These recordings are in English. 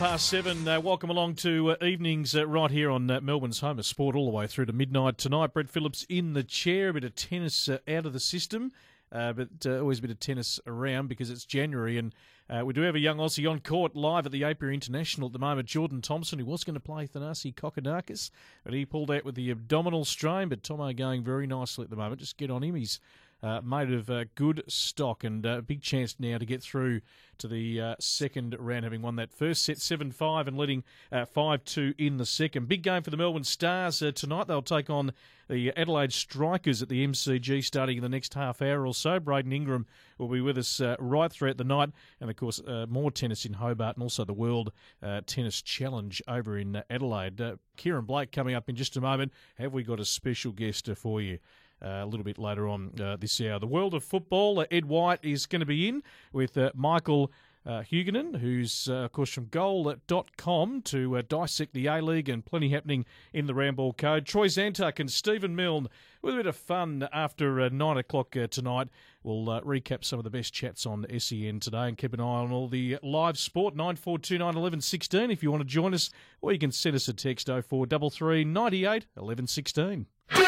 Past 7, welcome along to evenings right here on Melbourne's home of sport all the way through to midnight tonight. Brett Phillips in the chair, a bit of tennis out of the system, but always a bit of tennis around because it's January, and we do have a young Aussie on court live at the Apia International at the moment. Jordan Thompson, who was going to play Thanasi Kokkinakis, but he pulled out with the abdominal strain, but Tomo going very nicely at the moment. Just get on him. He's made of good stock, and a big chance now to get through to the second round, having won that first set 7-5 and leading 5-2 in the second. Big game for the Melbourne Stars tonight. They'll take on the Adelaide Strikers at the MCG starting in the next half hour or so. Braden Ingram will be with us right throughout the night, and of course more tennis in Hobart and also the World Tennis Challenge over in Adelaide. Kieran Blake coming up in just a moment. Have we got a special guest for you? A little bit later on this hour. The world of football, Ed White is going to be in with Michael Huguenin, who's, of course, from goal.com to dissect the A-League, and plenty happening in the Ramble Code. Troy Zantuck and Stephen Milne with a bit of fun after 9 o'clock tonight. We'll recap some of the best chats on SEN today and keep an eye on all the live sport. 9429 11 16 if you want to join us, or you can send us a text 0433 98 11 16.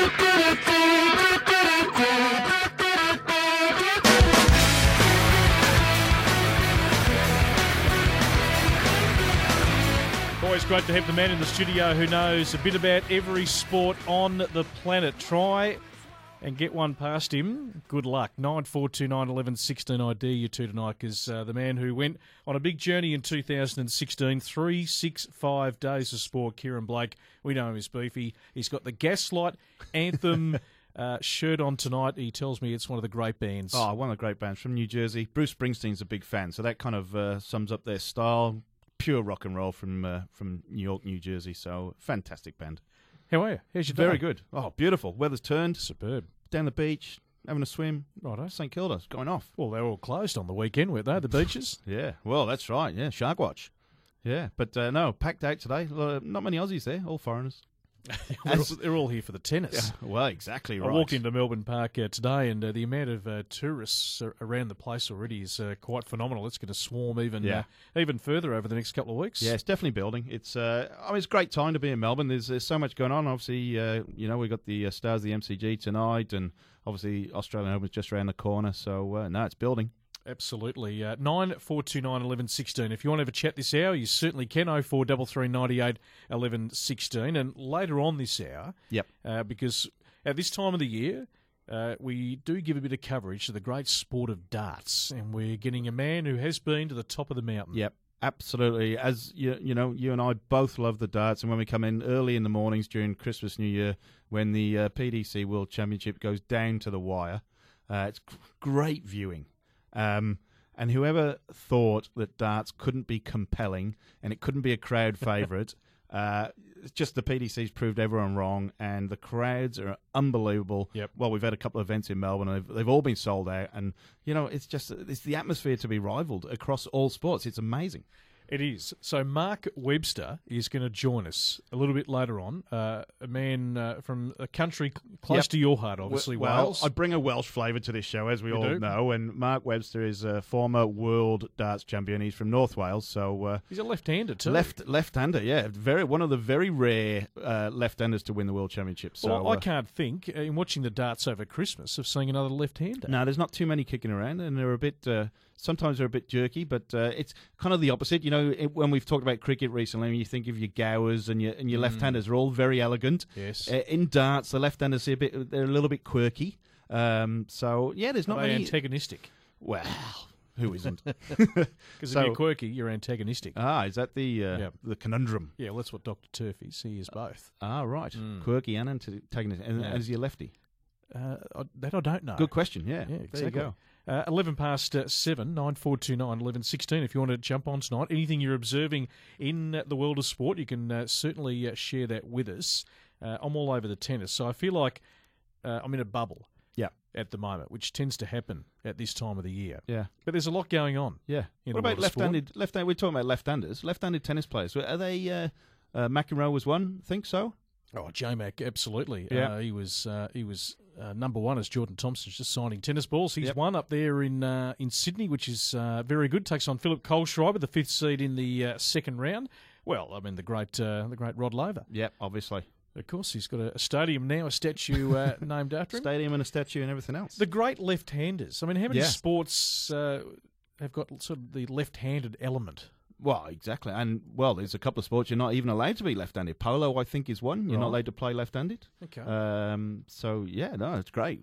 Always great to have the man in the studio who knows a bit about every sport on the planet. Try and get one past him. Good luck. 9429 11 16. I dare you to tonight, because the man who went on a big journey in 2016, 365 days of sport, Kieran Blake. We know him as Beefy. He's got the Gaslight Anthem shirt on tonight. He tells me it's one of the great bands. Oh, one of the great bands from New Jersey. Bruce Springsteen's a big fan, so that kind of sums up their style. Pure rock and roll from New York, New Jersey. So fantastic band. How are you? How's your day? Very good. Oh, beautiful. Weather's turned. Superb. Down the beach, having a swim. Righto. St Kilda's going off. Well, they were all closed on the weekend, weren't they, the beaches? Yeah, well, that's right. Yeah, Shark Watch. Yeah, but no, packed out today. Not many Aussies there, all foreigners. They're all here for the tennis. Yeah, well, exactly right. I walked into Melbourne Park today, and the amount of tourists around the place already is quite phenomenal. It's going to swarm even further over the next couple of weeks. Yeah, it's definitely building. It's it's a great time to be in Melbourne. There's so much going on. Obviously, we've got the Stars of the MCG tonight, and obviously Australian Open's just around the corner. So no, it's building. Absolutely. 9429 11 16. If you want to have a chat this hour, you certainly can. 0433 98 11 16. And later on this hour, because at this time of the year, we do give a bit of coverage to the great sport of darts, and we're getting a man who has been to the top of the mountain. Yep. Absolutely. As you know, you and I both love the darts, and when we come in early in the mornings during Christmas, New Year, when the PDC World Championship goes down to the wire, it's great viewing. And whoever thought that darts couldn't be compelling and it couldn't be a crowd favourite, it's just the PDC's proved everyone wrong, and the crowds are unbelievable. Yep. Well, we've had a couple of events in Melbourne, and they've all been sold out, and it's the atmosphere to be rivalled across all sports. It's amazing. It is. So Mark Webster is going to join us a little bit later on, a man from a country close to your heart, obviously, Wales. I bring a Welsh flavour to this show, as we all know, and Mark Webster is a former world darts champion. He's from North Wales, so... he's a left-hander, too. Left-hander, yeah. One of the very rare left-handers to win the World Championship. So, well, I can't think, in watching the darts over Christmas, of seeing another left-hander. No, there's not too many kicking around, and they're a bit... sometimes they're a bit jerky, but it's kind of the opposite. When we've talked about cricket recently, you think of your Gowers and your left-handers are all very elegant. Yes. In darts, the left-handers they're a little bit quirky. So yeah, there's not many antagonistic. Well, who isn't? Because if you're quirky, you're antagonistic. Is that the conundrum? Yeah, well, that's what Dr. Turf is. He is both. Right. Quirky and antagonistic. And is he a lefty? That I don't know. Good question. Yeah, exactly. There you go. 11 past 7, 9429 11 16. If you want to jump on tonight, anything you're observing in the world of sport, you can certainly share that with us. I'm all over the tennis, so I feel like I'm in a bubble at the moment, which tends to happen at this time of the year. Yeah. But there's a lot going on. Yeah. What about left-handed? We're talking about left-handers. Left-handed tennis players. Are they... McEnroe was one, think so? Oh, J-Mac, absolutely. Yeah. He was number one as Jordan Thompson's just signing tennis balls. He's won up there in Sydney, which is very good. Takes on Philip Kohlschreiber, the 5th seed in the second round. Well, I mean the great Rod Laver. Yep, obviously. Of course, he's got a stadium now, a statue named after him. Stadium and a statue and everything else. The great left-handers. I mean, how many sports have got sort of the left-handed element? Well, exactly. And, well, there's a couple of sports you're not even allowed to be left-handed. Polo, I think, is one. You're not allowed to play left-handed. Okay. So, yeah, no, it's great.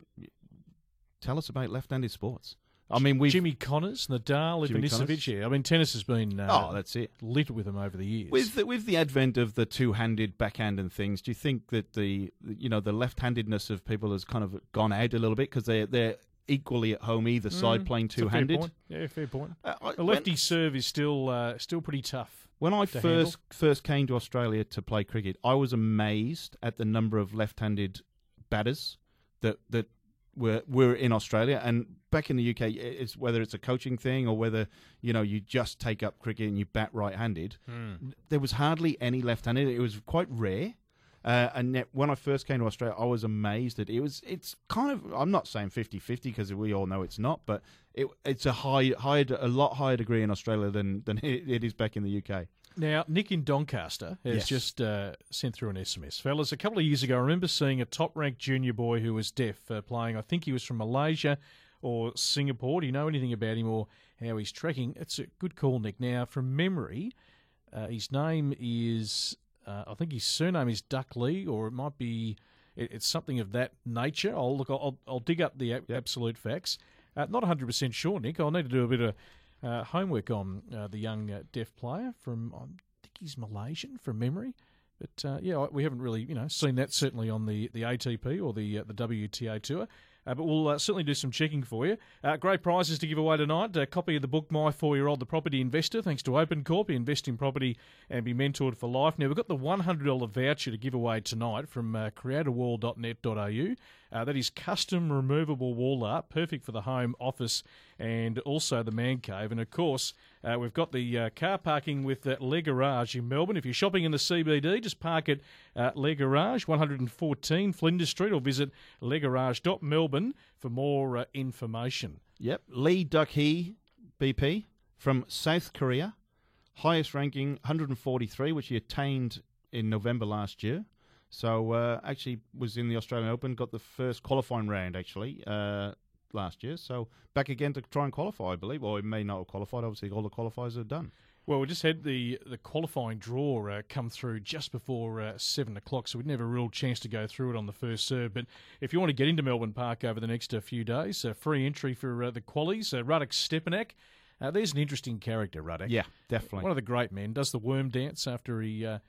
Tell us about left-handed sports. I mean, Jimmy Connors, Nadal, Ivanisevic. Yeah, I mean, tennis has been that's it. lit with them over the years. With the advent of the two-handed backhand and things, do you think that the left-handedness of people has kind of gone out a little bit because they're equally at home either side playing two-handed? Fair point. The lefty serve is still pretty tough. When I first came to Australia to play cricket, I was amazed at the number of left-handed batters that were in Australia. And back in the UK, it's whether it's a coaching thing or whether you just take up cricket and you bat right-handed. There was hardly any left-handed. It was quite rare. And yet when I first came to Australia, I was amazed that it's kind of, I'm not saying 50-50 because we all know it's not, but it's a lot higher degree in Australia than it is back in the UK. Now, Nick in Doncaster has just sent through an SMS. Fellas, a couple of years ago, I remember seeing a top-ranked junior boy who was deaf playing. I think he was from Malaysia or Singapore. Do you know anything about him or how he's tracking? It's a good call, Nick. Now, from memory, his name is... I think his surname is Duck Lee, or it might be it's something of that nature. I'll dig up the absolute facts. Not 100% sure, Nick. I'll need to do a bit of homework on the young deaf player from. I think he's Malaysian from memory, but we haven't really seen that certainly on the ATP or the WTA tour. But we'll certainly do some checking for you. Great prizes to give away tonight. A copy of the book, My 4-Year-Old, The Property Investor, thanks to OpenCorp. Invest in property and be mentored for life. Now, we've got the $100 voucher to give away tonight from creatorwall.net.au. That is custom removable wall art, perfect for the home, office, and also the man cave. And, of course, we've got the car parking with Le Garage in Melbourne. If you're shopping in the CBD, just park at Le Garage, 114 Flinders Street, or visit legarage.melbourne for more information. Yep. Lee Duck-hee, BP, from South Korea. Highest ranking, 143, which he attained in November last year. So actually was in the Australian Open, got the first qualifying round, actually, last year. So back again to try and qualify, I believe. Or it may not have qualified. Obviously, all the qualifiers are done. Well, we just had the qualifying draw come through just before 7 o'clock, so we didn't have a real chance to go through it on the first serve. But if you want to get into Melbourne Park over the next few days, free entry for the qualies. Ruddock Stepanek. There's an interesting character, Ruddock. Yeah, definitely. One of the great men. Does the worm dance after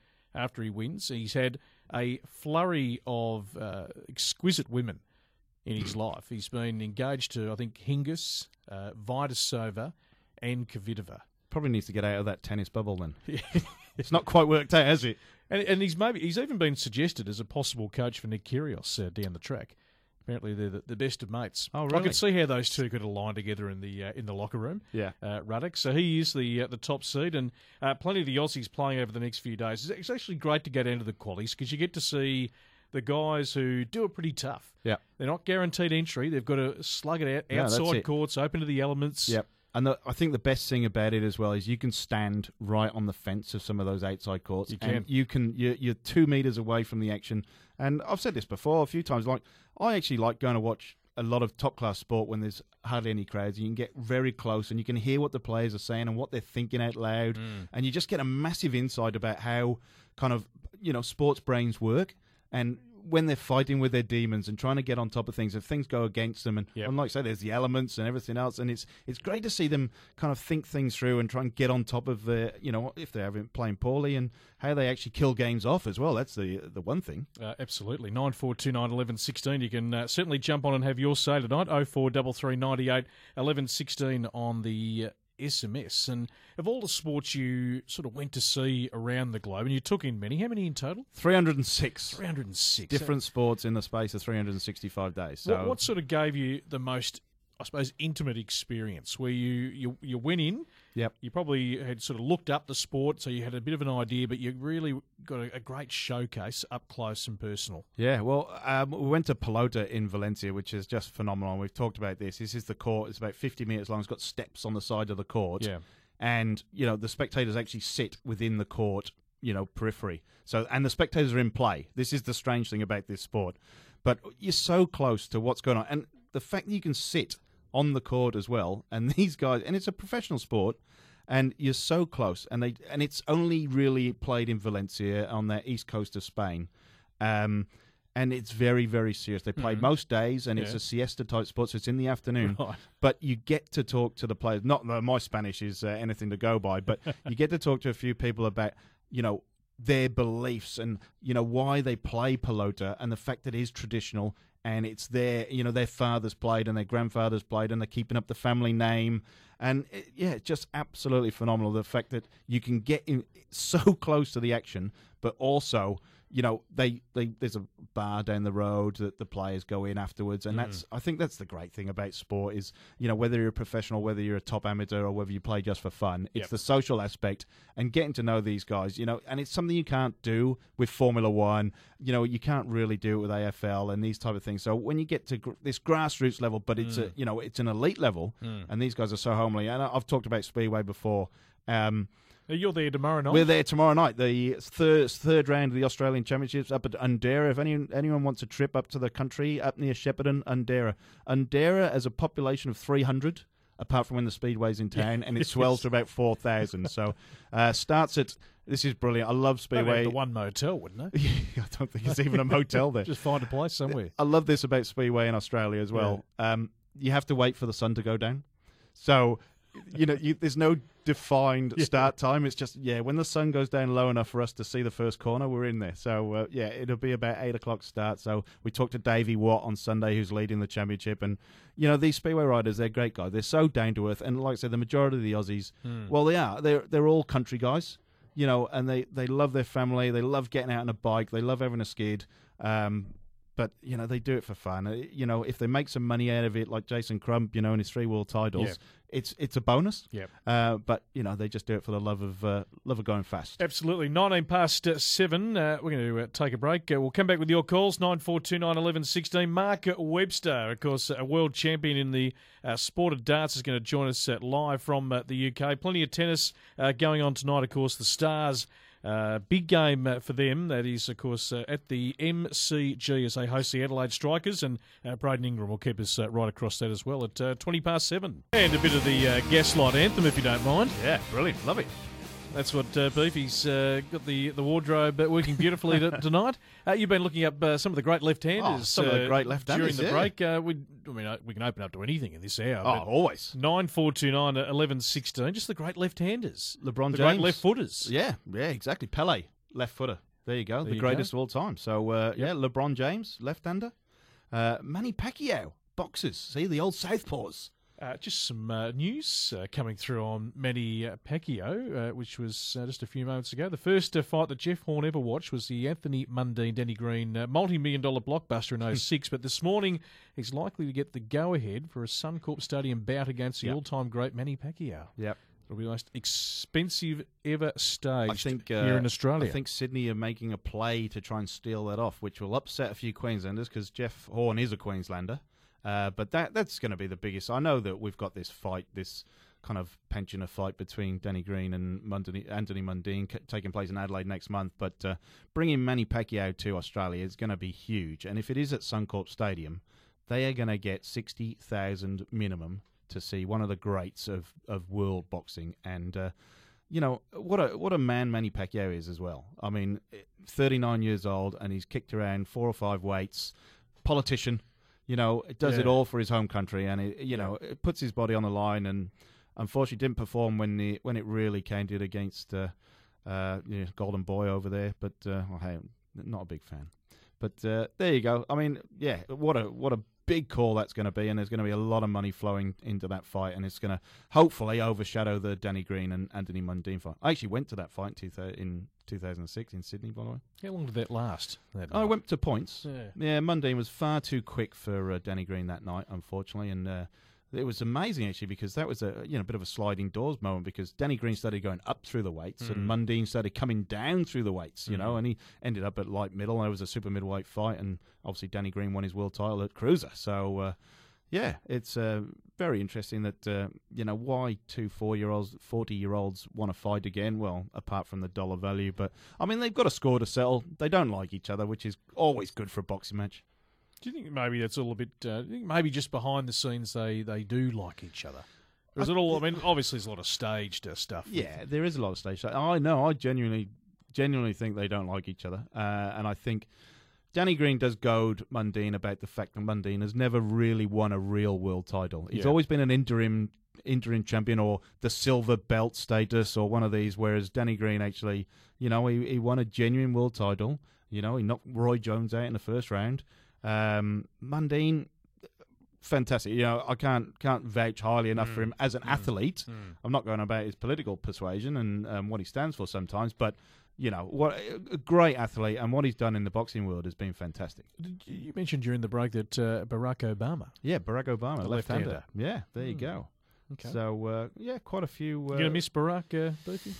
he wins. He's had a flurry of exquisite women in his life. He's been engaged to, I think, Hingis, Vitasova, and Kvitova. Probably needs to get out of that tennis bubble then. It's not quite worked out, has it? And he's even been suggested as a possible coach for Nick Kyrgios down the track. Apparently, they're the best of mates. Oh, really? I could see how those two could align together in the locker room. Yeah, Ruddock. So he is the top seed, and plenty of the Aussies playing over the next few days. It's actually great to go down to the qualies because you get to see the guys who do it pretty tough. Yeah, they're not guaranteed entry. They've got to slug it out outside courts, open to the elements. Yep. And I think the best thing about it as well is you can stand right on the fence of some of those outside courts. You can. You're 2 meters away from the action. And I've said this before a few times. Like, I actually like going to watch a lot of top class sport when there's hardly any crowds. You can get very close and you can hear what the players are saying and what they're thinking out loud. And you just get a massive insight about how kind of sports brains work and when they're fighting with their demons and trying to get on top of things, if things go against them, and like I say, there's the elements and everything else, and it's great to see them kind of think things through and try and get on top of if they're playing poorly and how they actually kill games off as well. That's the one thing. Absolutely. 9429 11 16. You can certainly jump on and have your say tonight. 0433 98 11 16 on the SMS. And of all the sports you sort of went to see around the globe, and you took in many, how many in total? 306. 306. Different sports in the space of 365 days. So what sort of gave you the most, I suppose, intimate experience where you went in Yep. You probably had sort of looked up the sport, so you had a bit of an idea, but you really got a great showcase up close and personal. Yeah, well, we went to Pelota in Valencia, which is just phenomenal. We've talked about this. This is the court. It's about 50 metres long. It's got steps on the side of the court. Yeah. And, the spectators actually sit within the court, periphery. So, and the spectators are in play. This is the strange thing about this sport. But you're so close to what's going on. And the fact that you can sit on the court as well, and these guys, and it's a professional sport, and you're so close, and it's only really played in Valencia on the east coast of Spain, and it's very, very serious. They play most days, and it's a siesta type sport, so it's in the afternoon. Right. But you get to talk to the players. Not that my Spanish is anything to go by, but you get to talk to a few people about their beliefs and why they play pelota, and the fact that it is traditional. And it's their fathers played and their grandfathers played, and they're keeping up the family name. And, it's just absolutely phenomenal, the fact that you can get in so close to the action, but also, there's a bar down the road that the players go in afterwards. And I think that's the great thing about sport is, whether you're a professional, whether you're a top amateur, or whether you play just for fun, it's the social aspect and getting to know these guys, and it's something you can't do with Formula One. You can't really do it with AFL and these type of things. So when you get to this grassroots level, but it's it's an elite level, and these guys are so homely. And I've talked about Speedway before. You're there tomorrow night? We're there tomorrow night. The third round of the Australian Championships up at Undera. If anyone wants a trip up to the country, up near Shepparton, Undera. Undera has a population of 300, apart from when the Speedway's in town, and it swells to about 4,000. So starts at... This is brilliant. I love Speedway. The one motel, wouldn't it? I don't think it's even a motel there. Just find a place somewhere. I love this about Speedway in Australia as well. Yeah. You have to wait for the sun to go down. So... there's no defined start time. It's just, when the sun goes down low enough for us to see the first corner, we're in there. So, it'll be about 8 o'clock start. So we talked to Davey Watt on Sunday, who's leading the championship. And, these Speedway riders, they're great guys. They're so down to earth. And like I said, the majority of the Aussies, well, they are. They're all country guys, and they love their family. They love getting out on a bike. They love having a skid. But, they do it for fun. If they make some money out of it, like Jason Crump, in his 3 world titles, it's a bonus. Yep. But, they just do it for the love of going fast. Absolutely. 19 past 7. We're going to take a break. We'll come back with your calls, 9429 11 16. Mark Webster, of course, a world champion in the sport of darts, is going to join us live from the UK. Plenty of tennis going on tonight, of course, the Stars. Big game for them. That is, of course, at the MCG as they host the Adelaide Strikers, and Braden Ingram will keep us right across that as well at 20 past 7. And a bit of the Gaslight anthem, if you don't mind. Yeah, brilliant. Love it. That's what Beefy's got the wardrobe working beautifully tonight. You've been looking up some of the great left-handers. Some of the great left-handers during the break. We can open up to anything in this hour. Oh, always. 9429 11 16. Just the great left-handers. LeBron the James. Great left-footers. Yeah, exactly. Pele, left footer. There you go. The greatest of all time. So LeBron James, left-hander. Manny Pacquiao, boxers. See the old southpaws. Just some news coming through on Manny Pacquiao, which was just a few moments ago. The first fight that Jeff Horn ever watched was the Anthony Mundine, Danny Green multi-million-dollar blockbuster in 06. But this morning, he's likely to get the go-ahead for a Suncorp Stadium bout against the all-time great Manny Pacquiao. Yep. It'll be the most expensive ever staged here in Australia. I think Sydney are making a play to try and steal that off, which will upset a few Queenslanders because Jeff Horn is a Queenslander. But that's going to be the biggest. I know that we've got this fight, this kind of pensioner fight between Danny Green and Anthony Mundine taking place in Adelaide next month. But bringing Manny Pacquiao to Australia is going to be huge. And if it is at Suncorp Stadium, they are going to get 60,000 minimum to see one of the greats of world boxing. And what a man Manny Pacquiao is as well. I mean, 39 years old, and he's kicked around 4 or 5 weights. Politician. It does it all for his home country, and it puts his body on the line. And unfortunately, didn't perform when it really came to it against Golden Boy over there. But hey, not a big fan. But there you go. I mean, what a big call that's going to be, and there's going to be a lot of money flowing into that fight, and it's going to hopefully overshadow the Danny Green and Anthony Mundine fight. I actually went to that fight in 2006 in Sydney, by the way. How long did that last? I went to points. Yeah, Mundine was far too quick for Danny Green that night, unfortunately, and it was amazing actually, because that was a bit of a sliding doors moment, because Danny Green started going up through the weights and Mundine started coming down through the weights, and he ended up at light middle, and it was a super middleweight fight, and obviously Danny Green won his world title at cruiser. So it's very interesting that why two 40-year-olds want to fight again. Well, apart from the dollar value, but I mean they've got a score to settle. They don't like each other, which is always good for a boxing match. Do you think maybe that's all a bit? Maybe just behind the scenes they do like each other. Or is it all? I mean, obviously there's a lot of staged stuff. Yeah, there is a lot of staged stuff. I know. I genuinely think they don't like each other, and I think Danny Green does goad Mundine about the fact that Mundine has never really won a real world title. He's always been an interim champion or the silver belt status or one of these, whereas Danny Green actually, he won a genuine world title. He knocked Roy Jones out in the first round. Mundine, fantastic. I can't vouch highly enough for him as an athlete. I'm not going about his political persuasion and what he stands for sometimes, but what a great athlete, and what he's done in the boxing world has been fantastic. You mentioned during the break that Barack Obama. Yeah, Barack Obama, left-hander. Yeah, there you go. Okay. So, quite a few... You going to miss Barack, Beefy?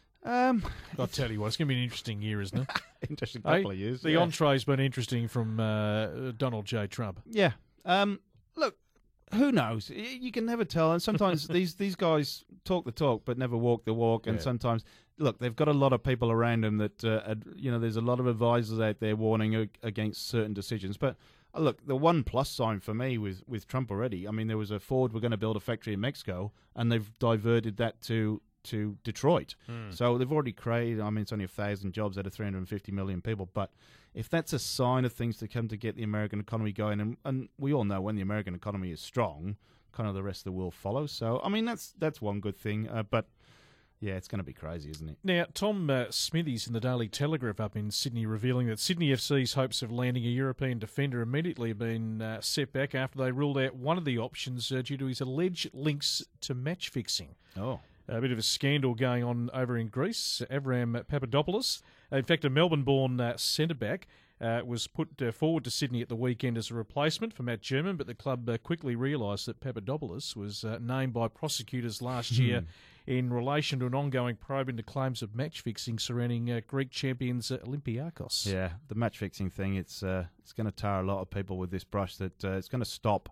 I'll tell you what, it's going to be an interesting year, isn't it? Interesting couple of years. The entree's been interesting from Donald J. Trump. Yeah. Look, who knows? You can never tell. And sometimes these guys talk the talk but never walk the walk. And sometimes, look, they've got a lot of people around them that, there's a lot of advisors out there warning against certain decisions. But look, the one plus sign for me with Trump already, I mean, there was a Ford were going to build a factory in Mexico, and they've diverted that to Detroit. So they've already created, I mean, it's only 1,000 jobs out of 350 million people, but if that's a sign of things to come to get the American economy going, and we all know when the American economy is strong, kind of the rest of the world follows. So, I mean, that's one good thing, but yeah, it's going to be crazy, isn't it? Now, Tom Smithies in the Daily Telegraph up in Sydney revealing that Sydney FC's hopes of landing a European defender immediately have been set back after they ruled out one of the options due to his alleged links to match fixing. Oh. A bit of a scandal going on over in Greece. Avram Papadopoulos, in fact, a Melbourne-born centre-back, was put forward to Sydney at the weekend as a replacement for Matt German, but the club quickly realised that Papadopoulos was named by prosecutors last year in relation to an ongoing probe into claims of match-fixing surrounding Greek champions Olympiakos. Yeah, the match-fixing thing, it's going to tar a lot of people with this brush, that it's going to stop,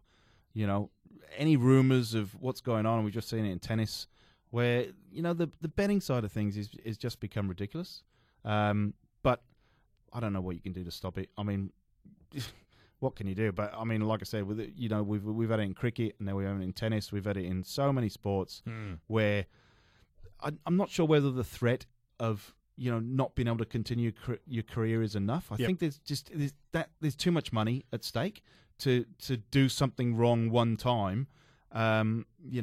any rumours of what's going on, and we've just seen it in tennis, where the betting side of things is just become ridiculous, but I don't know what you can do to stop it. I mean, what can you do? But I mean, like I said, with we've had it in cricket, and now we have it in tennis. We've had it in so many sports where I'm not sure whether the threat of not being able to continue your career is enough. I think there's too much money at stake to do something wrong one time. And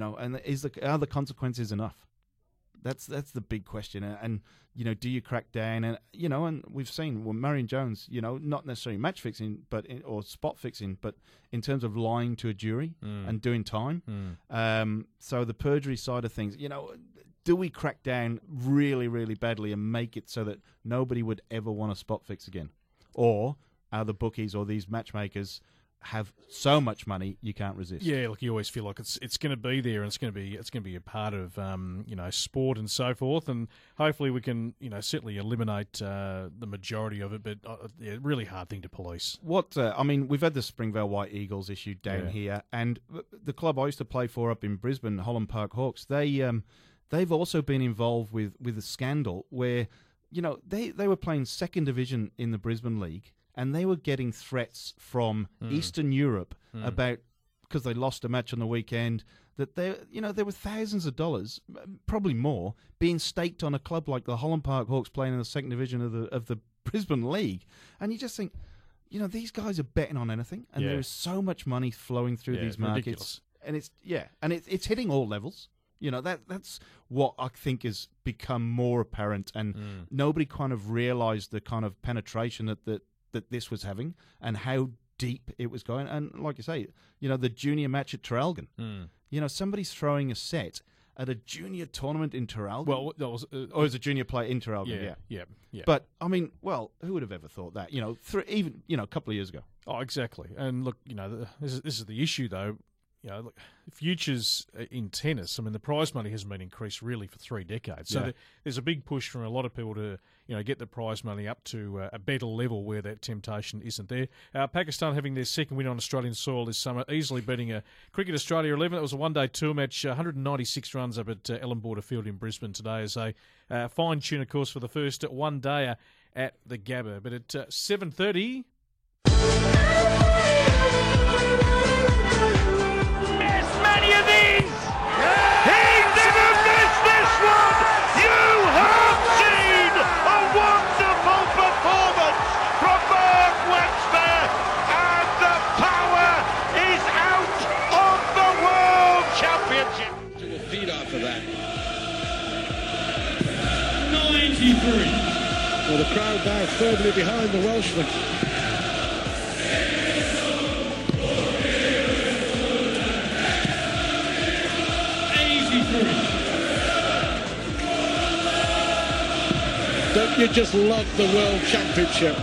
are the consequences enough? That's the big question. And do you crack down? And and we've seen Marion Jones, not necessarily match fixing, or spot fixing, but in terms of lying to a jury and doing time. So the perjury side of things, do we crack down really, really badly and make it so that nobody would ever want to spot fix again, or are the bookies or these matchmakers have so much money you can't resist? Yeah, look, you always feel like it's going to be there, and it's going to be a part of sport and so forth, and hopefully we can certainly eliminate the majority of it. But really hard thing to police. We've had the Springvale White Eagles issued down here, and the club I used to play for up in Brisbane, Holland Park Hawks, they've also been involved with a scandal where they were playing second division in the Brisbane League. And they were getting threats from Eastern Europe about, because they lost a match on the weekend, that there were thousands of dollars, probably more, being staked on a club like the Holland Park Hawks playing in the second division of the Brisbane League. And you just think, these guys are betting on anything, and there is so much money flowing through these markets, ridiculous. and it's hitting all levels. That's what I think has become more apparent, and nobody kind of realised the kind of penetration that this was having and how deep it was going. And like you say, the junior match at Traralgon, somebody's throwing a set at a junior tournament in Traralgon. Well, that was or as a junior player in Traralgon. Yeah. But I mean, who would have ever thought that? Even a couple of years ago. Oh, exactly. And look, this is the issue though. look, futures in tennis, I mean, the prize money hasn't been increased really for 3 decades. So there's a big push from a lot of people to, get the prize money up to a better level where that temptation isn't there. Pakistan having their second win on Australian soil this summer, easily beating a Cricket Australia 11. It was a one-day tour match, 196 runs up at Ellen Border Field in Brisbane today as a fine-tune, of course, for the first one-dayer at the Gabba. But at 7:30... Many of these! He never missed this one! You have seen a wonderful performance from Mark Webster, and the power is out of the World Championship. To the feet off of that. 93. Well, the crowd now firmly behind the Welshman. Don't you just love the World Championship?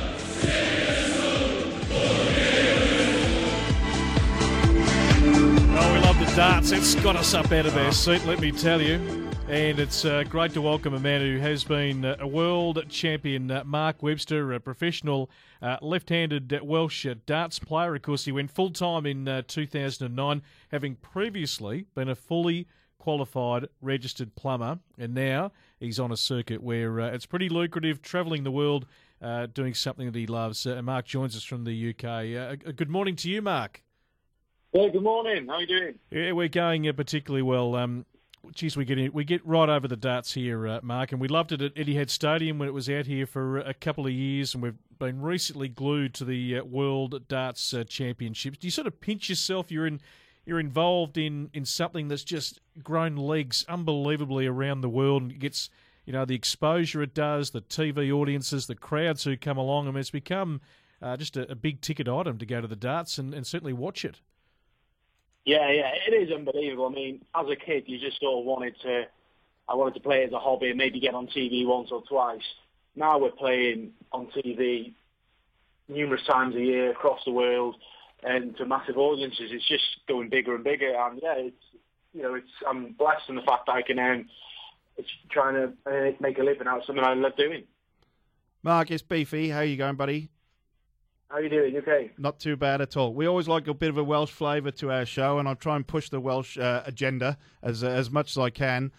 Oh, we love the darts. It's got us up out of our seat, let me tell you. And it's great to welcome a man who has been a world champion, Mark Webster, a professional left-handed Welsh darts player. Of course, he went full-time in 2009, having previously been a fully qualified registered plumber, and now he's on a circuit where it's pretty lucrative travelling the world doing something that he loves. Mark joins us from the UK. Good morning to you, Mark. Yeah, good morning. How are you doing? Yeah, we're going particularly well. Geez, we get right over the darts here, Mark, and we loved it at Etihad Stadium when it was out here for a couple of years, and we've been recently glued to the World Darts Championships. Do you sort of pinch yourself? You're involved in something that's just grown legs unbelievably around the world, and it gets, the exposure it does, the TV audiences, the crowds who come along. I mean, it's become just a big ticket item to go to the darts and certainly watch it. Yeah, it is unbelievable. I mean, as a kid, you just sort of wanted to play as a hobby and maybe get on TV once or twice. Now we're playing on TV numerous times a year across the world, and to massive audiences. It's just going bigger and bigger. And I'm blessed in the fact that I can trying to make a living out of something I love doing. Mark, it's Beefy. How you going, buddy? How you doing? You okay? Not too bad at all. We always like a bit of a Welsh flavour to our show, and I'll try and push the Welsh agenda as much as I can.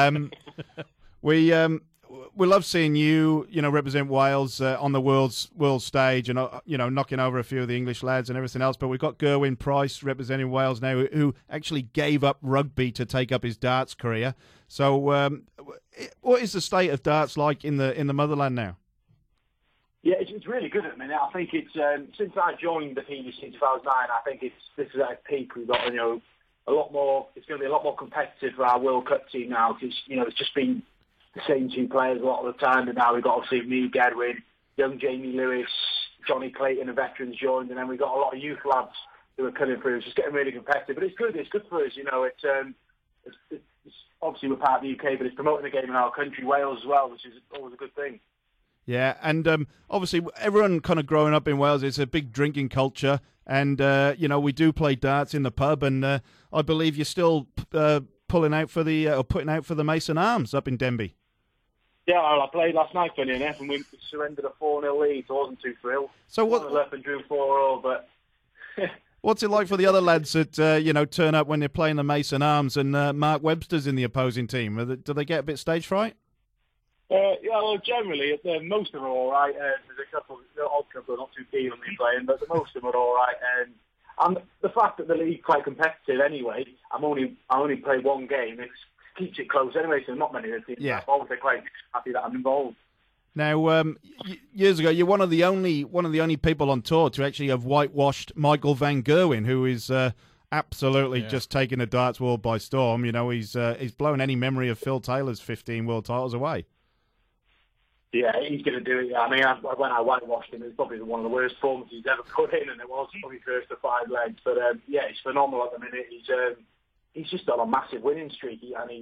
We love seeing you, represent Wales on the world stage, and knocking over a few of the English lads and everything else. But we've got Gerwyn Price representing Wales now, who actually gave up rugby to take up his darts career. So, what is the state of darts like in the motherland now? Yeah, it's really good at the minute. I think it's since I joined the PDC in 2009. I think this is at a peak. We've got a lot more. It's going to be a lot more competitive for our World Cup team now because it's just been the same two players a lot of the time, and now we've got obviously me, Gedwin, young Jamie Lewis, Johnny Clayton, and veterans joined, and then we've got a lot of youth lads who are coming through. It's just getting really competitive, but it's good. It's good for us. It's obviously we're part of the UK, but it's promoting the game in our country, Wales as well, which is always a good thing. Yeah, and obviously everyone kind of growing up in Wales, it's a big drinking culture, and we do play darts in the pub, and I believe you're still putting out for the Mason Arms up in Denbigh. Yeah, well, I played last night, funny enough, and we surrendered a 4-0 lead, so I wasn't too thrilled. So what? Left and drew 4-0, but. What's it like for the other lads that turn up when they're playing the Mason Arms and Mark Webster's in the opposing team? Do they get a bit stage fright? Well, generally, most of them are all right. There's a couple, the odd couple are not too keen on me playing, but most of them are all right. And the fact that the league's quite competitive anyway, I only play one game. It keeps it close anyway, so not many of the teams are involved. They're quite happy that I'm involved. Now, years ago, you're one of the only people on tour to actually have whitewashed Michael van Gerwen, who is absolutely just taking the darts world by storm. He's blown any memory of Phil Taylor's 15 world titles away. Yeah, he's going to do it. I mean, when I whitewashed him, it was probably one of the worst forms he's ever put in, and it was probably first to 5 legs. But he's phenomenal at the minute. He's just on a massive winning streak, and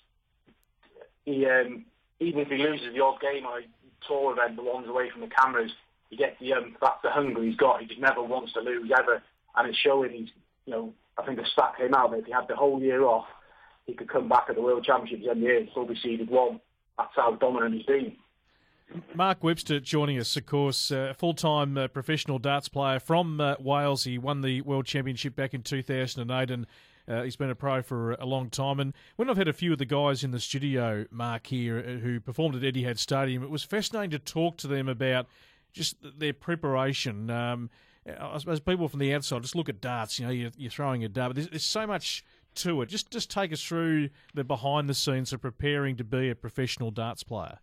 even if he loses the odd game on a tour event, the ones away from the cameras, you get that's the hunger he's got. He just never wants to lose ever, and it's showing. I think a stat came out that if he had the whole year off, he could come back at the World Championships and year and still be seeded one. That's how dominant he's been. Mark Webster joining us, of course, full-time professional darts player from Wales. He won the World Championship back in 2008 and he's been a pro for a long time. And when I've had a few of the guys in the studio, Mark, here, who performed at Etihad Stadium, it was fascinating to talk to them about just their preparation. I suppose people from the outside just look at darts, you're throwing a dart, but there's so much to it. Just take us through the behind the scenes of preparing to be a professional darts player.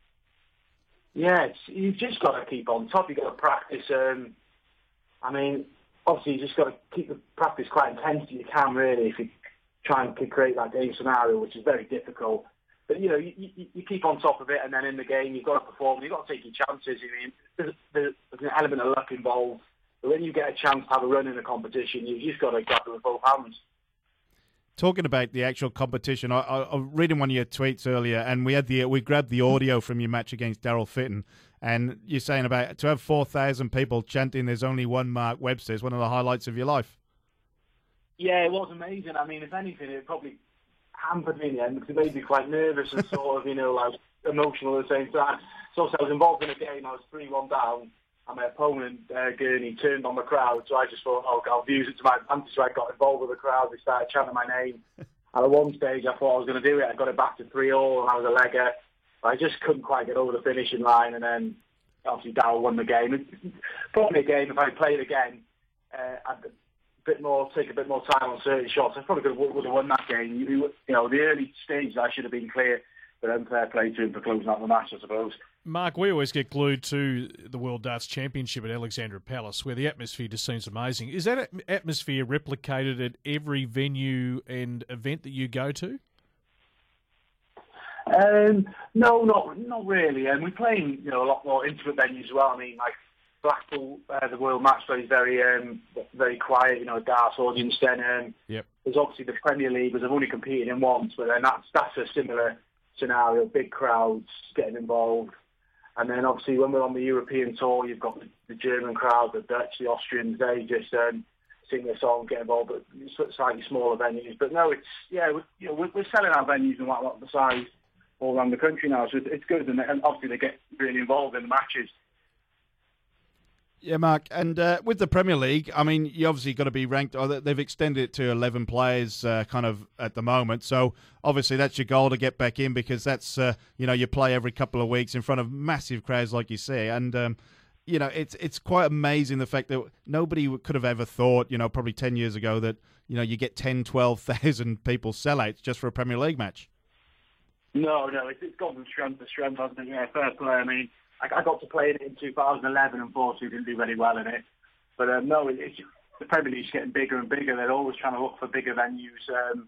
Yeah, you've just got to keep on top. You've got to practice. Obviously, you just got to keep the practice quite intense as you can, really, if you try and create that game scenario, which is very difficult. But, you keep on top of it, and then in the game, you've got to perform. You've got to take your chances. There's an element of luck involved. But when you get a chance to have a run in a competition, you've just got to grab it with both hands. Talking about the actual competition, I was reading one of your tweets earlier, and we grabbed the audio from your match against Daryl Fitton, and you're saying about to have 4,000 people chanting "There's only one Mark Webster" is one of the highlights of your life. Yeah, it was amazing. If anything, it probably hampered me in the end because it made me quite nervous and sort of, emotional at the same time. So I was involved in a game. I was 3-1 down. And my opponent, Gurney, turned on the crowd, so I just thought, I'll use it to my advantage. So I got involved with the crowd. They started chanting my name. And at one stage, I thought I was going to do it. I got it back to 3-3, and I was a legger. I just couldn't quite get over the finishing line, and then obviously Darryl won the game. Probably a game, if I played again, I'd take a bit more time on certain shots. I probably would have won that game. The early stages, I should have been clear, but unfair play to him for closing out the match, I suppose. Mark, we always get glued to the World Darts Championship at Alexandra Palace, where the atmosphere just seems amazing. Is that atmosphere replicated at every venue and event that you go to? No, not really. And we play in a lot more intimate venues as well. Like Blackpool, the World Match Play is very quiet. Darts audience. Then yep. There's obviously the Premier League, which I've only competed in once, but then that's a similar scenario. Big crowds getting involved. And then obviously when we're on the European tour, you've got the German crowd, the Dutch, the Austrians. They just sing their song, get involved, but slightly smaller venues. But no, we're selling our venues and whatnot the size all around the country now, so it's good. And obviously they get really involved in the matches. Yeah, Mark, and with the Premier League, you obviously got to be ranked. They've extended it to 11 players kind of at the moment. So obviously that's your goal to get back in because that's, you play every couple of weeks in front of massive crowds, like you say. And, it's quite amazing the fact that nobody could have ever thought, probably 10 years ago that, you get 10, 12,000 people sellouts just for a Premier League match. No, it's gone from strength to strength, hasn't it? Yeah, fair play. I got to play in it in 2011 and unfortunately didn't do very well in it. But the Premier League's getting bigger and bigger. They're always trying to look for bigger venues.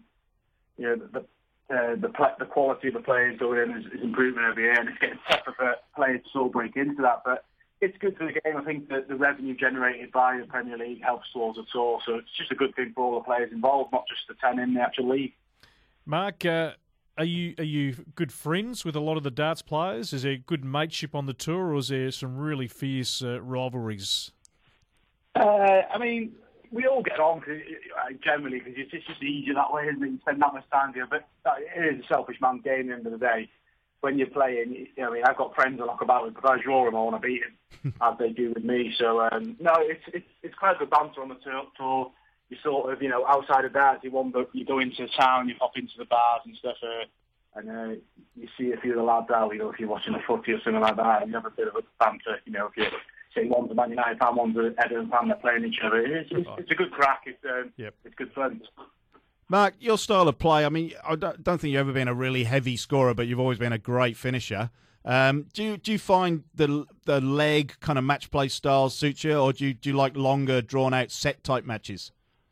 The quality of the players going in is improving every year, and it's getting tougher for players to sort of break into that. But it's good for the game. I think that the revenue generated by the Premier League helps towards the tour, so it's just a good thing for all the players involved, not just the 10 in the actual league. Mark, Are you good friends with a lot of the darts players? Is there good mateship on the tour, or is there some really fierce rivalries? We all get on generally because it's just easier that way, isn't it? You spend that much time here, but it is a selfish man's game at the end of the day. When you're playing, I've got friends I knock about with, but I draw them all and I beat them, as they do with me. So, it's quite a good banter on the tour. You sort of, outside of darts, you go into town, you hop into the bars and stuff, and you see a few of the lads out, if you're watching a footy or something like that, and you have a bit of a banter, if you say one's a Man United fan, one's an Everton fan, they're playing each other. It's a good crack, it's good fun. Mark, your style of play, I don't think you've ever been a really heavy scorer, but you've always been a great finisher. Do you find the leg kind of match play styles suit you, or do you like longer, drawn-out set-type matches?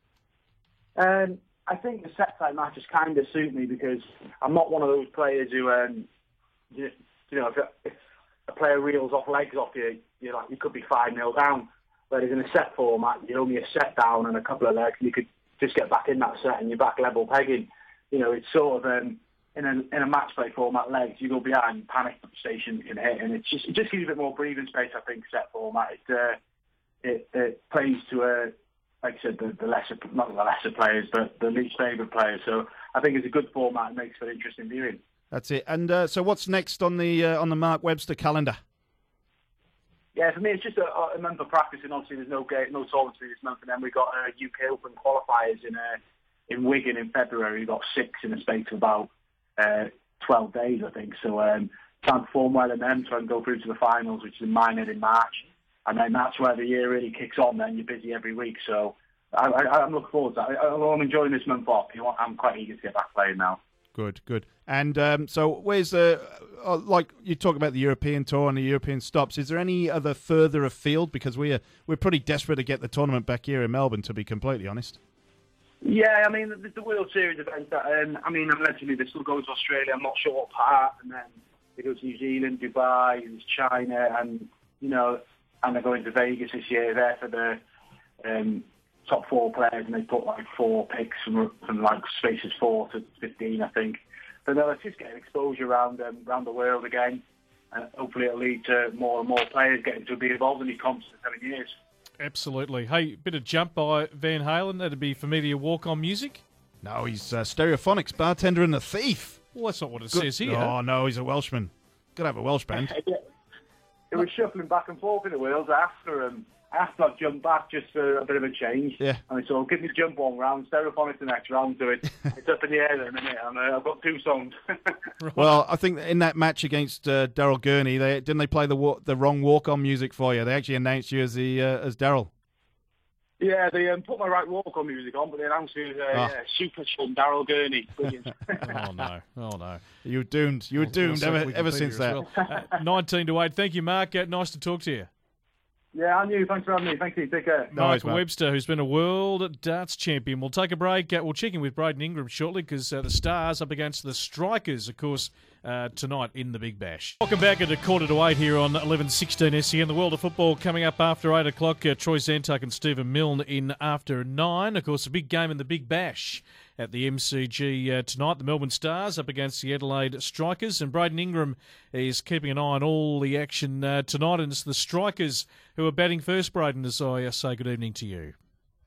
I think the set-type matches kind of suit me because I'm not one of those players who, if a player reels off legs off you, you could be 5-0 down. Whereas in a set format, you're only a set down and a couple of legs, and you could just get back in that set and you're back level pegging. It's sort of in a match play format, legs, you go behind, panic station you can hit, and it just gives you a bit more breathing space. I think set format it plays to like I said, the lesser, not the lesser players, but the least favoured players. So I think it's a good format and makes for interesting viewing. That's it. And so what's next on the Mark Webster calendar? Yeah, for me, it's just a month of practice, and obviously there's no tournaments this month, and then we've got UK Open qualifiers in Wigan in February. We've got 6 in the space of about 12 days, I think. So trying to perform well in them, try and go through to the finals, which is in Minehead in March, and then that's where the year really kicks on. Then you're busy every week, so I'm looking forward to that. I'm enjoying this month off. I'm quite eager to get back playing now. Good. And so where's like you talk about the European tour and the European stops, is there any other further afield? Because we're pretty desperate to get the tournament back here in Melbourne, to be completely honest. Yeah, I mean, the World Series event, allegedly they still go to Australia, I'm not sure what part, and then they go to New Zealand, Dubai, and China, and, and they're going to Vegas this year there for the top 4 players, and they put like 4 picks from like spaces 4 to 15, I think. But no, it's just getting exposure around the world again. Hopefully it'll lead to more and more players getting to be involved in these comps in 7 years. Absolutely. Hey, bit of jump by Van Halen. That'd be familiar walk-on music. No, he's Stereophonics, bartender and a thief. Well, that's not what it says here. Oh, no, he's a Welshman. Got to have a Welsh band. It was shuffling back and forth in the wheels after I've jumped back just for a bit of a change. Yeah. And so give me jump one round, Stereophonics the next round, so it's up in the air in a minute, and I've got 2 songs. Right. Well, I think in that match against Daryl Gurney, didn't they play the wrong walk-on music for you? They actually announced you as Daryl. Yeah, they put my right walk-on music on, but they announced me as super chum Daryl Gurney. Brilliant. Oh no! You were doomed. You were doomed ever since that. Well. 19-8. Thank you, Mark. Nice to talk to you. Yeah, and you. Thanks for having me. Thank you. Take care. Michael Webster, who's been a world darts champion. We'll take a break. We'll check in with Braden Ingram shortly because the Stars up against the Strikers, of course, tonight in the Big Bash. Welcome back at 7:45 here on 11:16 SEN. The world of football coming up after 8 o'clock. Troy Zantuck and Stephen Milne in after 9. Of course, a big game in the Big Bash at the MCG tonight. The Melbourne Stars up against the Adelaide Strikers, and Braden Ingram is keeping an eye on all the action tonight, and it's the Strikers who are batting first. Braden, as I say good evening to you.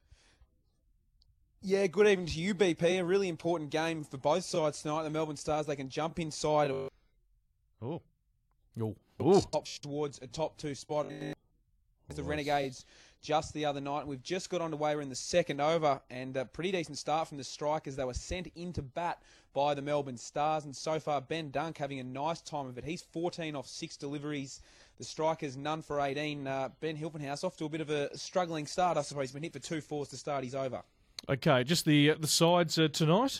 Yeah, good evening to you, BP. A really important game for both sides tonight. The Melbourne Stars, they can jump inside Oh. towards a top 2 spot. The Renegades just the other night. We've just got underway. We're in the second over, and a pretty decent start from the Strikers. They were sent into bat by the Melbourne Stars, and so far Ben Dunk having a nice time of it. He's 14 off 6 deliveries. The Strikers none for 18. Ben Hilpenhaus off to a bit of a struggling start, I suppose. He's been hit for 2 fours to start his over. Okay, just the sides tonight.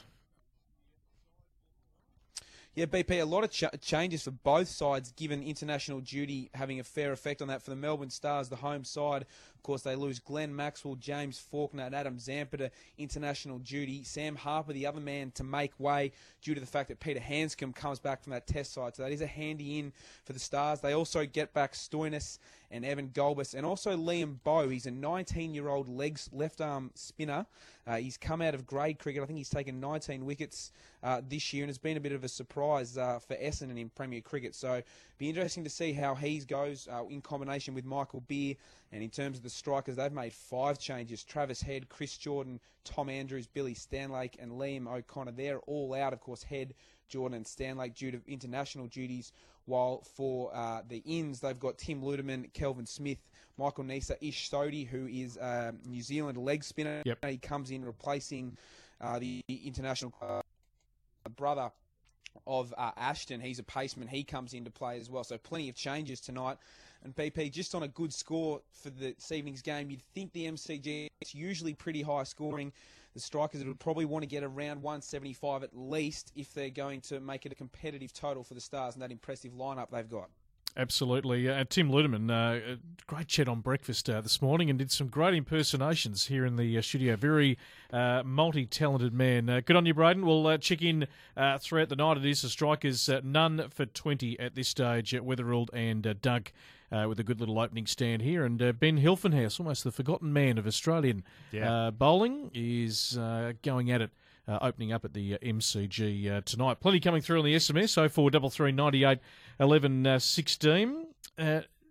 Yeah, BP, a lot of changes for both sides, given international duty having a fair effect on that. For the Melbourne Stars, the home side, of course, they lose Glenn Maxwell, James Faulkner, and Adam Zampa to international duty. Sam Harper, the other man to make way due to the fact that Peter Hanscom comes back from that test side. So that is a handy in for the Stars. They also get back Stoinis and Evan Golbus, and also Liam Bowe. He's a 19-year-old left-arm spinner. He's come out of grade cricket. I think he's taken 19 wickets this year, and has been a bit of a surprise for Essendon in Premier Cricket. So be interesting to see how he goes in combination with Michael Beer. And in terms of the Strikers, they've made 5 changes. Travis Head, Chris Jordan, Tom Andrews, Billy Stanlake, and Liam O'Connor. They're all out, of course, Head, Jordan and Stanlake due to international duties. While for the ins, they've got Tim Ludeman, Kelvin Smith, Michael Nisa, Ish Sodhi, who is a New Zealand leg spinner. Yep. He comes in replacing the international brother of Ashton. He's a paceman. He comes into play as well. So plenty of changes tonight. And BP, just on a good score for this evening's game, you'd think the MCG is usually pretty high scoring. The Strikers would probably want to get around 175 at least if they're going to make it a competitive total for the Stars and that impressive lineup they've got. Absolutely. Tim Ludeman, great chat on breakfast this morning, and did some great impersonations here in the studio. Very multi-talented man. Good on you, Braden. We'll check in throughout the night. It is the Strikers none for 20 at this stage. Weatherald and Dunk with a good little opening stand here. And Ben Hilfenhaus, almost the forgotten man of Australian bowling, is going at it. Opening up at the MCG tonight. Plenty coming through on the SMS, 0433 98 11 16.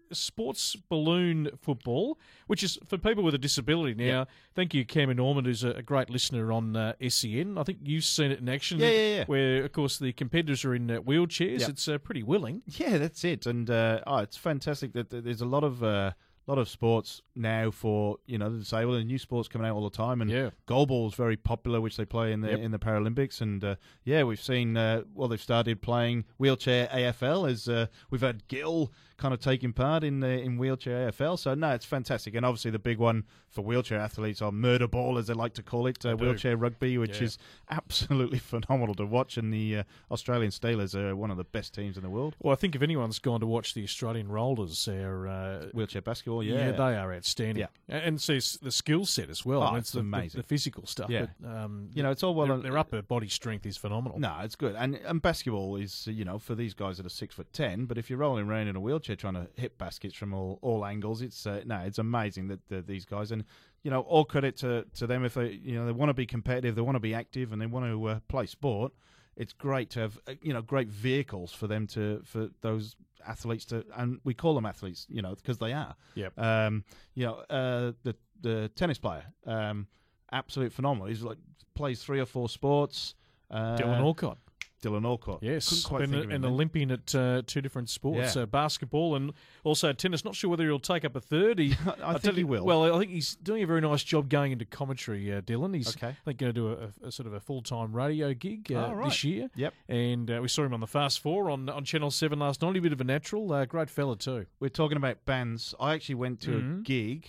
sports balloon football, which is for people with a disability. Now, thank you, Cameron Norman, who's a great listener on SEN. I think you've seen it in action. Yeah. Where, of course, the competitors are in wheelchairs. Yep. It's pretty willing. Yeah, that's it. And it's fantastic that there's a lot of sports now for the disabled, and new sports coming out all the time. And goalball is very popular, which they play in the Paralympics. And we've seen they've started playing wheelchair AFL as we've had Gill kind of taking part in wheelchair AFL. So no, it's fantastic. And obviously the big one for wheelchair athletes are murder ball, as they like to call it, wheelchair rugby, which is absolutely phenomenal to watch. And the Australian Steelers are one of the best teams in the world. Well, I think if anyone's gone to watch the Australian Rollers, our wheelchair basketball, they are outstanding. Yeah. And see the skill set as well. It's amazing. The physical stuff. Yeah. But, it's all well. Their upper body strength is phenomenal. No, it's good. And basketball is, for these guys that are 6'10", but if you're rolling around in a wheelchair trying to hit baskets from all angles, it's amazing that these guys, and all credit to them if they want to be competitive, they want to be active, and they want to play sport. It's great to have great vehicles for them for those athletes to, and we call them athletes, because they are. Yep. The tennis player, absolute phenomenal. He's plays 3 or 4 sports. Dylan Alcott. Yes, an Olympian at 2 different sports, basketball and also tennis. Not sure whether he'll take up a third. I think he will. Well, I think he's doing a very nice job going into commentary, Dylan. He's okay. I think going to do a sort of a full-time radio gig right. this year. Yep. And we saw him on the Fast Four on Channel 7 last night. A bit of a natural. Great fella too. We're talking about bands. I actually went to a gig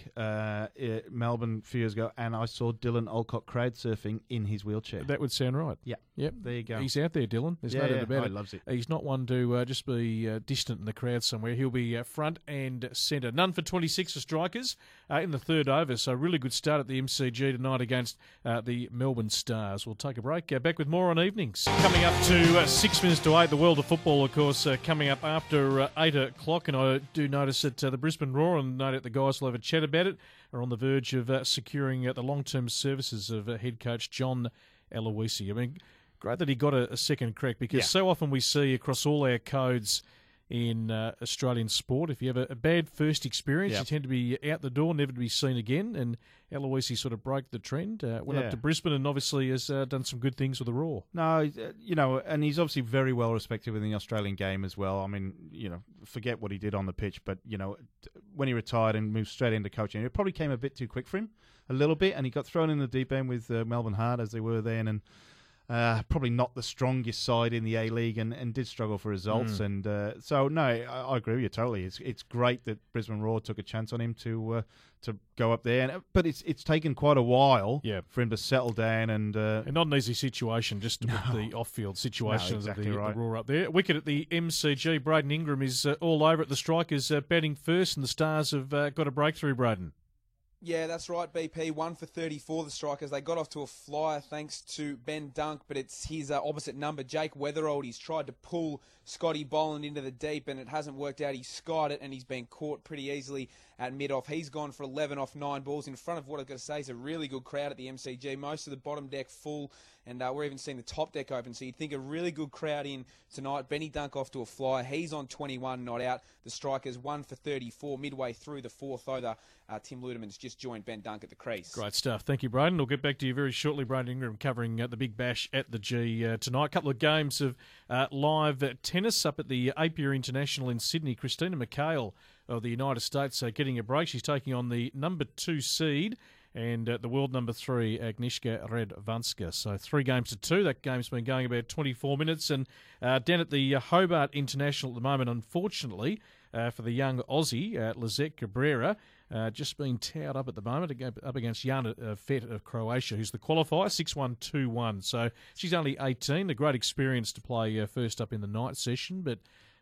in Melbourne a few years ago, and I saw Dylan Alcott crowd surfing in his wheelchair. That would sound right. Yeah. Yep. There you go. He's out there, Dylan. There's no doubt about it. He loves it. He's not one to just be distant in the crowd somewhere. He'll be front and centre. None for 26 for Strikers in the third over. So really good start at the MCG tonight against the Melbourne Stars. We'll take a break. Back with more on evenings. Coming up to 6 minutes to 8. The world of football, of course, coming up after 8 o'clock. And I do notice that the Brisbane Roar, and no doubt the guys will have a chat about it, are on the verge of securing the long-term services of head coach John Aloisi. I mean, great that he got a second crack, because so often we see across all our codes in Australian sport, if you have a bad first experience, you tend to be out the door, never to be seen again. And Aloisi sort of broke the trend, went up to Brisbane, and obviously has done some good things with the Roar. No, and he's obviously very well respected within the Australian game as well. I mean, forget what he did on the pitch, but, when he retired and moved straight into coaching, it probably came a bit too quick for him, a little bit, and he got thrown in the deep end with Melbourne Heart, as they were then, and probably not the strongest side in the A-League, and did struggle for results. And so, no, I agree with you totally. It's great that Brisbane Roar took a chance on him to go up there. But it's taken quite a while for him to settle down. And not an easy situation, just with the off-field situations of the Roar up there. Wicket at the MCG, Braden Ingram is all over it. The Strikers batting first, and the Stars have got a breakthrough, Braden. Yeah, that's right, BP. 1 for 34, the Strikers. They got off to a flyer thanks to Ben Dunk, but it's his opposite number, Jake Weatherold. He's tried to pull Scotty Boland into the deep, and it hasn't worked out. He's skied it, and he's been caught pretty easily at mid-off. He's gone for 11 off 9 balls in front of what I've got to say is a really good crowd at the MCG. Most of the bottom deck full, and we're even seeing the top deck open. So you'd think a really good crowd in tonight. Benny Dunk off to a flyer. He's on 21, not out. The Strikers 1 for 34, midway through the fourth over. Tim Ludeman's just joined Ben Dunk at the crease. Great stuff. Thank you, Braden. We'll get back to you very shortly. Braden Ingram covering the Big Bash at the G tonight. A couple of games of live tennis up at the Apia International in Sydney. Christina McHale of the United States getting a break. She's taking on the number 2 seed and the world number 3, Agnieszka Radwanska. So 3 games to 2. That game's been going about 24 minutes. And down at the Hobart International at the moment, unfortunately, for the young Aussie, Lizette Cabrera, just being towed up at the moment up against Jana Fett of Croatia, who's the qualifier, 6-1, 2-1. So she's only 18, a great experience to play first up in the night session, but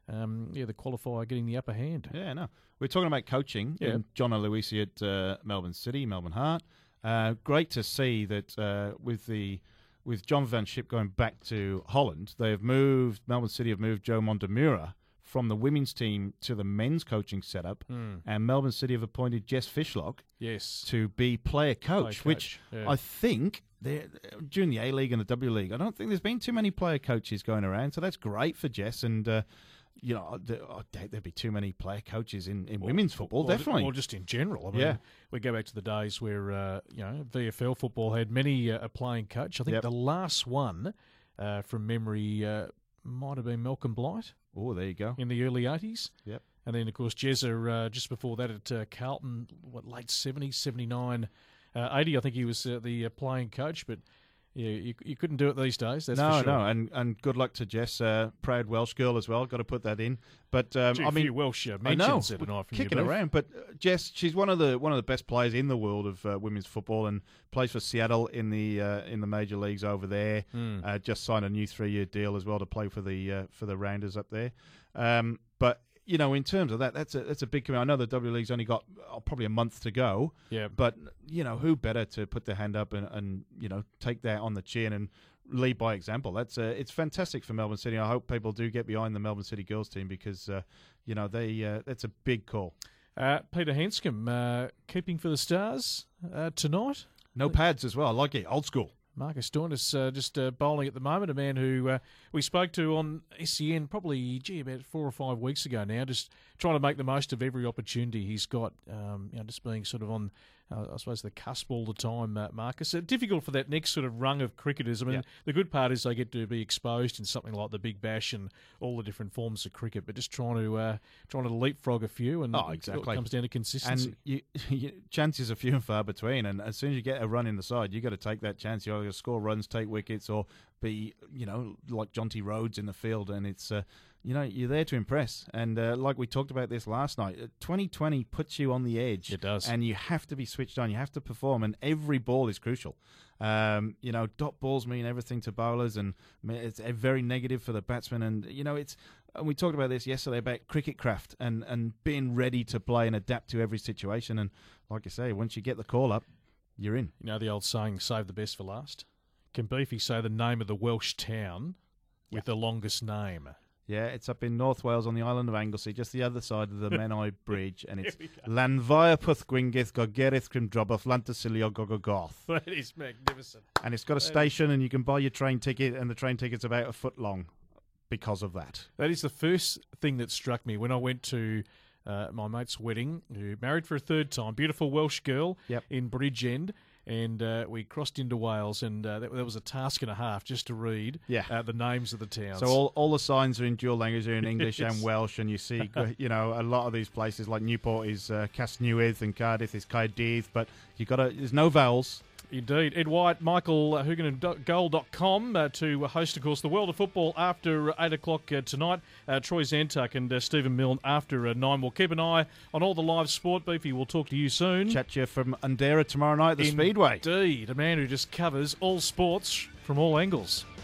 the qualifier getting the upper hand. Yeah, no. We're talking about coaching. Yeah. John Aloisi at Melbourne City, Melbourne Heart. Great to see that with John Van Schip going back to Holland, Melbourne City have moved Joe Montemura from the women's team to the men's coaching setup, and Melbourne City have appointed Jess Fishlock to be player coach, which I think during the A-League and the W League, I don't think there's been too many player coaches going around, so that's great for Jess. And There'd be too many player coaches in women's football, definitely. Or just in general. I mean, we go back to the days where, VFL football had many a playing coach. I think the last one, from memory, might have been Malcolm Blight. Oh, there you go. In the early 80s. Yep. And then, of course, Jezza, just before that at Carlton, late 70s, 79, 80, I think he was the playing coach, but... Yeah, you couldn't do it these days. That's for sure. No, and good luck to Jess, proud Welsh girl as well. Got to put that in. But a few Welsh mentions it tonight from kicking around. But Jess, she's one of the best players in the world of women's football, and plays for Seattle in the major leagues over there. Just signed a new 3-year deal as well to play for the Rounders up there. But in terms of that, that's a big commitment. I know the W League's only got probably a month to go. Yeah. But who better to put their hand up and take that on the chin and lead by example? It's fantastic for Melbourne City. I hope people do get behind the Melbourne City girls team because that's a big call. Peter Hanscom keeping for the Stars tonight. No pads as well. I like it. Old school. Marcus Dornis just bowling at the moment, a man who we spoke to on SCN probably, about 4 or 5 weeks ago now, just trying to make the most of every opportunity he's got, just being sort of on, I suppose, the cusp all the time, Marcus. Difficult for that next sort of rung of cricketers. I mean, the good part is they get to be exposed in something like the Big Bash and all the different forms of cricket, but just trying to leapfrog a few, and exactly. It comes down to consistency. And chances are few and far between, and as soon as you get a run in the side, you got to take that chance. You either score runs, take wickets, or be, like Jonty Rhodes in the field, and it's... you're there to impress. And like we talked about this last night, 2020 puts you on the edge. It does. And you have to be switched on. You have to perform. And every ball is crucial. Dot balls mean everything to bowlers, and it's very negative for the batsmen. And, we talked about this yesterday about cricket craft and being ready to play and adapt to every situation. And like I say, once you get the call up, you're in. You know the old saying, save the best for last? Can Beefy say the name of the Welsh town with the longest name? Yeah, it's up in North Wales on the island of Anglesey, just the other side of the Menai Bridge, and it's Lanfair Puthgwyngyth Gogerith Crimdroboth Llantysilio Gogogoth. That is magnificent. And it's got a station, and you can buy your train ticket, and the train ticket's about a foot long because of that. That is the first thing that struck me when I went to my mate's wedding, who married for a third time, beautiful Welsh girl in Bridgend. And we crossed into Wales, and that was a task and a half just to read the names of the towns. So all the signs are in dual language, are in English and Welsh, and you see, a lot of these places like Newport is Casnewydd and Cardiff is Caerdydd, but there's no vowels. Indeed. Ed White, Michael Huguenin.goal.com to host, of course, the World of Football after 8 o'clock tonight. Troy Zantuck and Stephen Milne after 9. We'll keep an eye on all the live sport. Beefy, we'll talk to you soon. Chat to you from Undera tomorrow night at the Speedway. Indeed. A man who just covers all sports from all angles.